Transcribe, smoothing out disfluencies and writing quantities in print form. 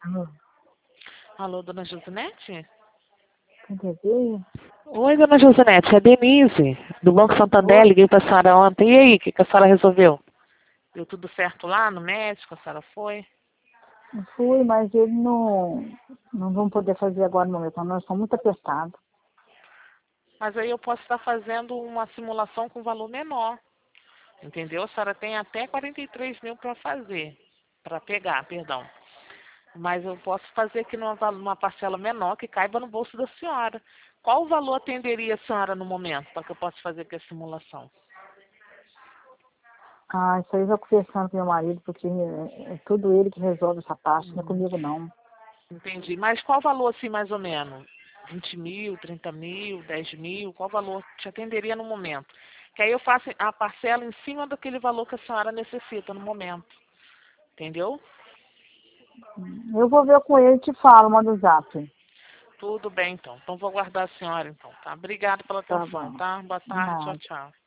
Alô, Alô, dona Josinete? quem quer ver? Oi, dona Josinete, é a Denise, do Banco Santander. Oi, Liguei para a senhora ontem. E aí, o que a senhora resolveu? Deu tudo certo lá no médico? A senhora foi? não fui, mas ele não vão poder fazer agora no momento. Nós estamos muito apertados. Mas aí eu posso estar fazendo uma simulação com valor menor. Entendeu? A senhora tem até 43 mil para fazer. Para pegar, perdão. Mas eu posso fazer aqui numa parcela menor que caiba no bolso da senhora. Qual o valor atenderia a senhora no momento para que eu possa fazer aqui a simulação? Ah, isso aí eu vou conversando com meu marido, porque é tudo ele que resolve essa parte, não é Hum, comigo não. Entendi. Mas qual valor assim mais ou menos? 20 mil, 30 mil, 10 mil? Qual valor te atenderia no momento? Que aí eu faço a parcela em cima daquele valor que a senhora necessita no momento. Entendeu? Eu vou ver com ele e te falo, manda o zap. Tudo bem, então. Então vou aguardar a senhora, então, tá? Obrigada pela Tá atenção, bom. tá? Boa tarde, tchau, Nada. tchau.